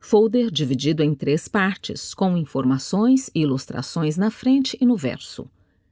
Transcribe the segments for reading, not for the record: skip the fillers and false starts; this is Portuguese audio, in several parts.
Folder dividido em 3 partes, com informações e ilustrações na frente e no verso.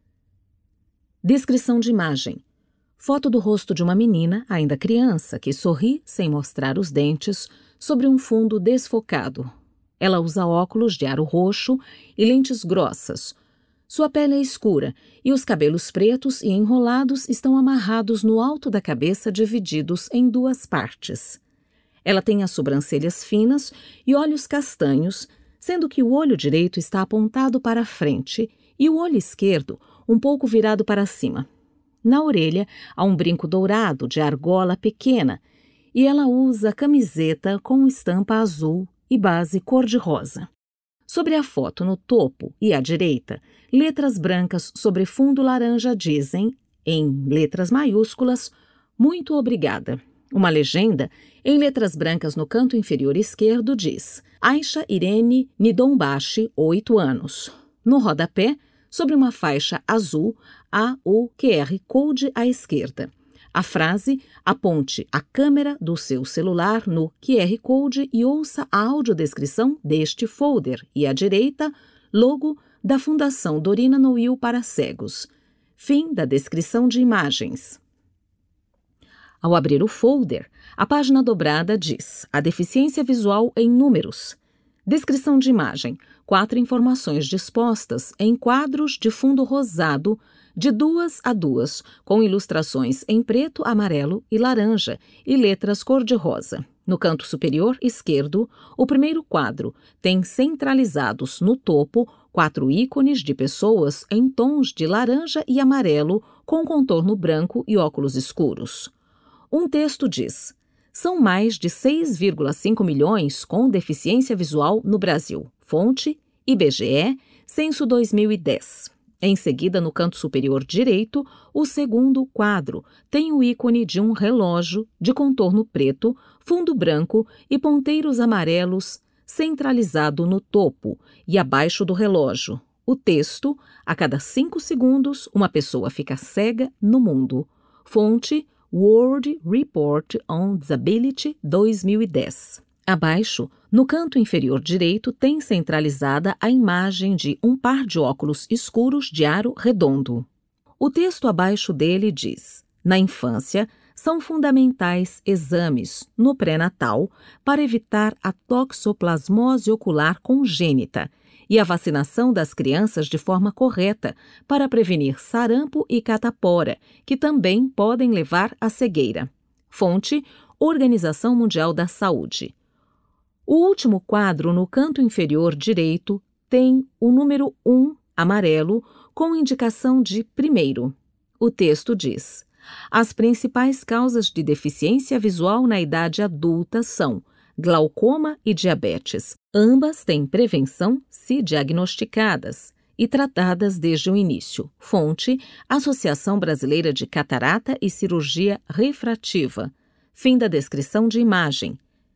Descrição de imagem. Foto do rosto de uma menina, ainda criança, que sorri sem mostrar os dentes, sobre um fundo desfocado. Ela usa óculos de aro roxo e lentes grossas. Sua pele é escura e os cabelos pretos e enrolados estão amarrados no alto da cabeça, divididos em 2 partes. Ela tem as sobrancelhas finas e olhos castanhos, sendo que o olho direito está apontado para a frente e o olho esquerdo um pouco virado para cima. Na orelha há um brinco dourado de argola pequena e ela usa camiseta com estampa azul e base cor-de-rosa. Sobre a foto, no topo e à direita, letras brancas sobre fundo laranja dizem, em letras maiúsculas, "Muito obrigada". Uma legenda, em letras brancas no canto inferior esquerdo, diz Aisha Irene Nidombashi, 8 anos. No rodapé, sobre uma faixa azul, há o QR Code à esquerda. A frase "Aponte a câmera do seu celular no QR Code e ouça a audiodescrição deste folder" e à direita, logo da Fundação Dorina Noil para cegos. Fim da descrição de imagens. Ao abrir o folder, a página dobrada diz a deficiência visual em números. Descrição de imagem. 4 informações dispostas em quadros de fundo rosado, de 2 a 2, com ilustrações em preto, amarelo e laranja e letras cor-de-rosa. No canto superior esquerdo, o primeiro quadro tem centralizados no topo 4 ícones de pessoas em tons de laranja e amarelo, com contorno branco e óculos escuros. Um texto diz: são mais de 6,5 milhões com deficiência visual no Brasil. Fonte: IBGE, censo 2010. Em seguida, no canto superior direito, o segundo quadro tem o ícone de um relógio de contorno preto, fundo branco e ponteiros amarelos centralizado no topo e abaixo do relógio. O texto: a cada 5 segundos, uma pessoa fica cega no mundo. Fonte: World Report on Disability 2010. Abaixo, no canto inferior direito, tem centralizada a imagem de um par de óculos escuros de aro redondo. O texto abaixo dele diz: na infância, são fundamentais exames no pré-natal para evitar a toxoplasmose ocular congênita e a vacinação das crianças de forma correta para prevenir sarampo e catapora, que também podem levar à cegueira. Fonte: Organização Mundial da Saúde. O último quadro no canto inferior direito tem o número 1, amarelo, com indicação de primeiro. O texto diz: as principais causas de deficiência visual na idade adulta são glaucoma e diabetes. Ambas têm prevenção se diagnosticadas e tratadas desde o início. Fonte: Associação Brasileira de Catarata e Cirurgia Refrativa. Fim da descrição de imagem.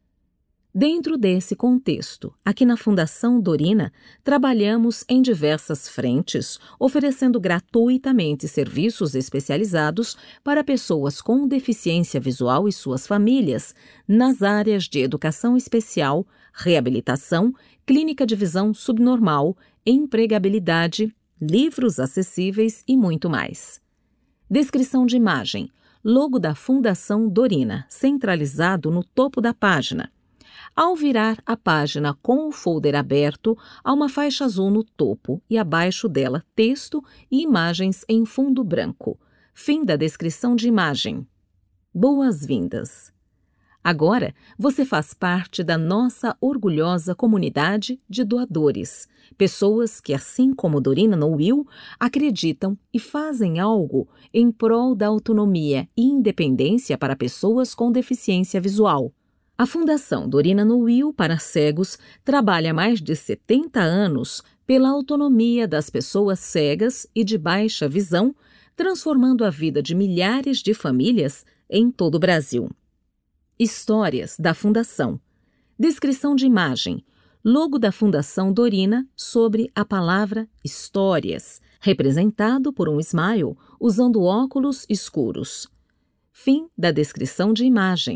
Dentro desse contexto, aqui na Fundação Dorina, trabalhamos em diversas frentes, oferecendo gratuitamente serviços especializados para pessoas com deficiência visual e suas famílias, nas áreas de educação especial, reabilitação, clínica de visão subnormal, empregabilidade, livros acessíveis e muito mais. Descrição de imagem. Logo da Fundação Dorina, centralizado no topo da página. Ao virar a página com o folder aberto, há uma faixa azul no topo e abaixo dela texto e imagens em fundo branco. Fim da descrição de imagem. Boas-vindas! Agora você faz parte da nossa orgulhosa comunidade de doadores, pessoas que, assim como Dorina Noil, acreditam e fazem algo em prol da autonomia e independência para pessoas com deficiência visual. A Fundação Dorina Noil para Cegos trabalha há mais de 70 anos pela autonomia das pessoas cegas e de baixa visão, transformando a vida de milhares de famílias em todo o Brasil. Histórias da Fundação. Descrição de imagem. Logo da Fundação Dorina sobre a palavra histórias, representado por um smile usando óculos escuros. Fim da descrição de imagem.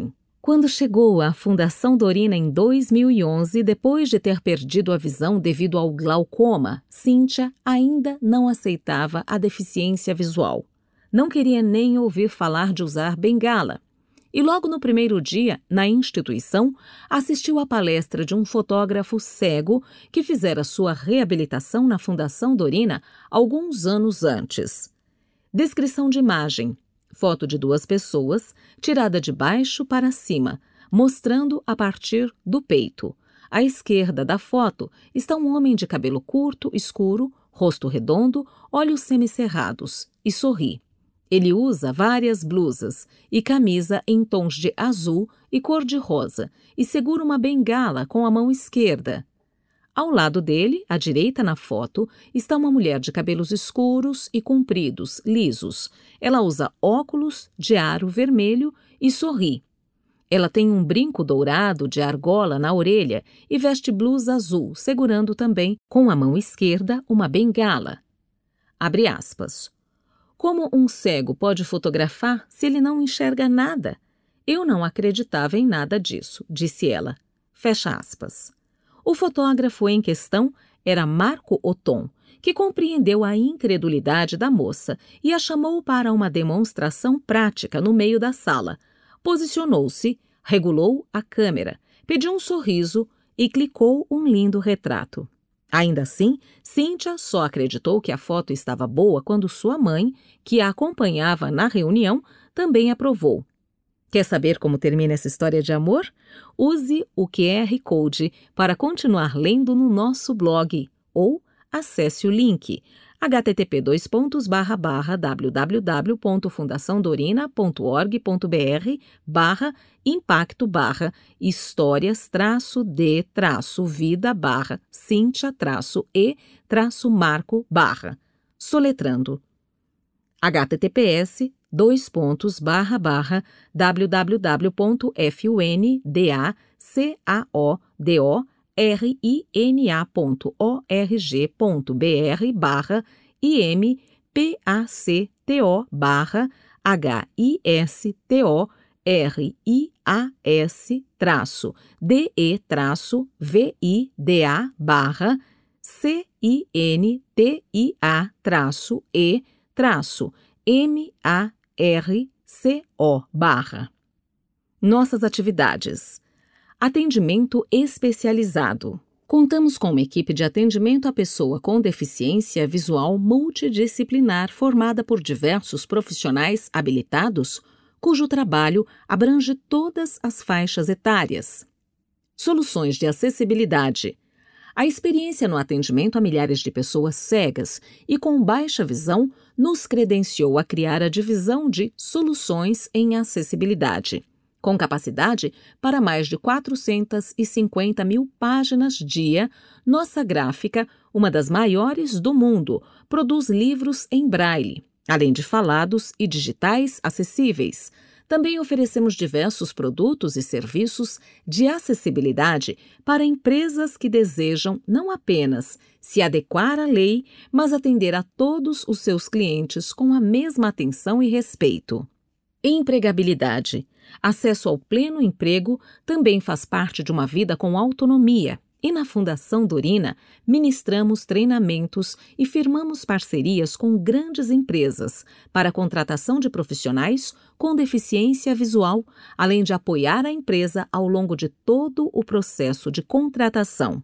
Quando chegou à Fundação Dorina em 2011, depois de ter perdido a visão devido ao glaucoma, Cíntia ainda não aceitava a deficiência visual. Não queria nem ouvir falar de usar bengala. E logo no primeiro dia, na instituição, assistiu à palestra de um fotógrafo cego que fizera sua reabilitação na Fundação Dorina alguns anos antes. Descrição de imagem. Foto de 2 pessoas, tirada de baixo para cima, mostrando a partir do peito. À esquerda da foto está um homem de cabelo curto, escuro, rosto redondo, olhos semicerrados e sorri. Ele usa várias blusas e camisa em tons de azul e cor-de-rosa e segura uma bengala com a mão esquerda. Ao lado dele, à direita na foto, está uma mulher de cabelos escuros e compridos, lisos. Ela usa óculos de aro vermelho e sorri. Ela tem um brinco dourado de argola na orelha e veste blusa azul, segurando também, com a mão esquerda, uma bengala. Abre aspas. Como um cego pode fotografar se ele não enxerga nada? Eu não acreditava em nada disso, disse ela. Fecha aspas. O fotógrafo em questão era Marco Oton, que compreendeu a incredulidade da moça e a chamou para uma demonstração prática no meio da sala. Posicionou-se, regulou a câmera, pediu um sorriso e clicou um lindo retrato. Ainda assim, Cíntia só acreditou que a foto estava boa quando sua mãe, que a acompanhava na reunião, também aprovou. Quer saber como termina essa história de amor? Use o QR Code para continuar lendo no nosso blog ou acesse o link http://www.fundaçãodorina.org/impacto/histórias-de-e-marco soletrando https://www.fundaçãodorina.org/CINTIA-E-MARCO. Nossas atividades. Atendimento especializado. Contamos com uma equipe de atendimento à pessoa com deficiência visual multidisciplinar formada por diversos profissionais habilitados, cujo trabalho abrange todas as faixas etárias. Soluções de acessibilidade. A experiência no atendimento a milhares de pessoas cegas e com baixa visão nos credenciou a criar a divisão de Soluções em Acessibilidade, com capacidade para mais de 450 mil páginas dia. Nossa gráfica, uma das maiores do mundo, produz livros em braille, além de falados e digitais acessíveis. Também oferecemos diversos produtos e serviços de acessibilidade para empresas que desejam não apenas se adequar à lei, mas atender a todos os seus clientes com a mesma atenção e respeito. Empregabilidade. Acesso ao pleno emprego também faz parte de uma vida com autonomia. E na Fundação Dorina, ministramos treinamentos e firmamos parcerias com grandes empresas para a contratação de profissionais com deficiência visual, além de apoiar a empresa ao longo de todo o processo de contratação.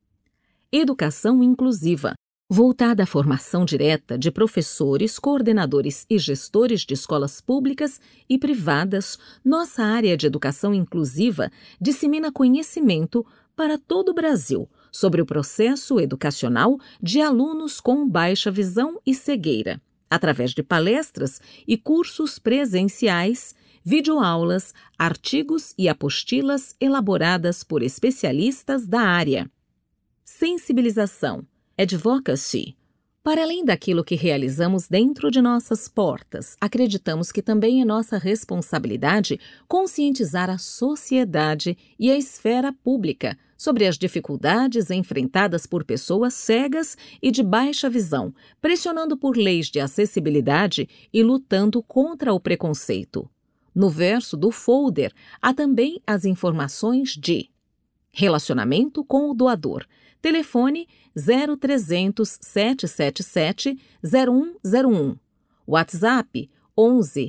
Educação inclusiva. Voltada à formação direta de professores, coordenadores e gestores de escolas públicas e privadas, nossa área de educação inclusiva dissemina conhecimento para todo o Brasil sobre o processo educacional de alunos com baixa visão e cegueira, através de palestras e cursos presenciais, videoaulas, artigos e apostilas elaboradas por especialistas da área. Sensibilização, advocacy. Para além daquilo que realizamos dentro de nossas portas, acreditamos que também é nossa responsabilidade conscientizar a sociedade e a esfera pública sobre as dificuldades enfrentadas por pessoas cegas e de baixa visão, pressionando por leis de acessibilidade e lutando contra o preconceito. No verso do folder, há também as informações de relacionamento com o doador. Telefone 0300 777 0101. WhatsApp 11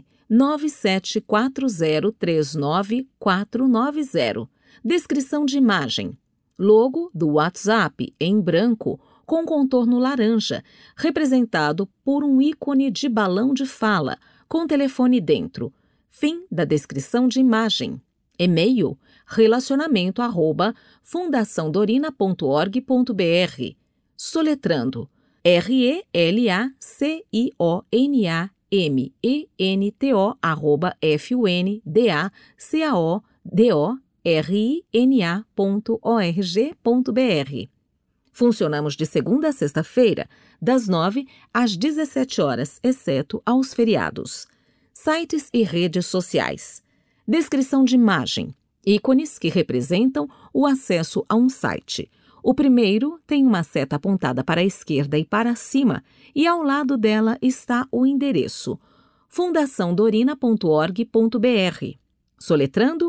974039490. Descrição de imagem. Logo do WhatsApp em branco com contorno laranja, representado por um ícone de balão de fala com telefone dentro. Fim da descrição de imagem. E-mail relacionamento@fundaçãodorina.org.br. Soletrando relacionamento@fundaçãodorina.org.br. Funcionamos de segunda a sexta-feira, das 9 às 17 horas, exceto aos feriados. Sites e redes sociais. Descrição de imagem. Ícones que representam o acesso a um site. O primeiro tem uma seta apontada para a esquerda e para cima, e ao lado dela está o endereço fundaçãodorina.org.br. Soletrando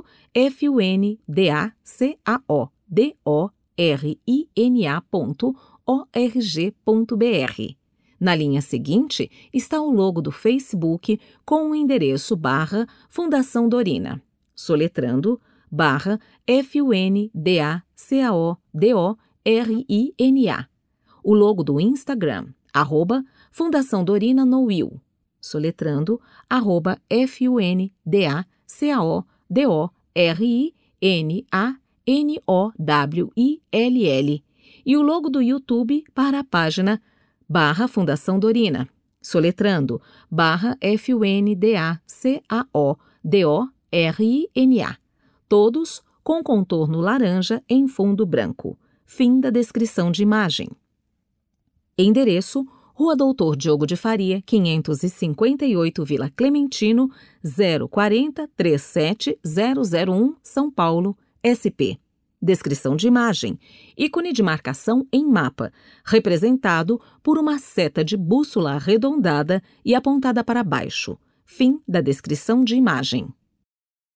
fundaçãodorina.org.br. Na linha seguinte está o logo do Facebook com o endereço /Fundação Dorina. Soletrando /FUNDACAODORINA. O logo do Instagram, @Fundação Dorina no Will. Soletrando @FUNDACAODORINANOWILL. E o logo do YouTube para a página /Fundação Dorina. Soletrando /FUNDACAODORINA. Todos com contorno laranja em fundo branco. Fim da descrição de imagem. Endereço: Rua Doutor Diogo de Faria, 558, Vila Clementino, 040-37001, São Paulo, SP. Descrição de imagem. Ícone de marcação em mapa, representado por uma seta de bússola arredondada e apontada para baixo. Fim da descrição de imagem.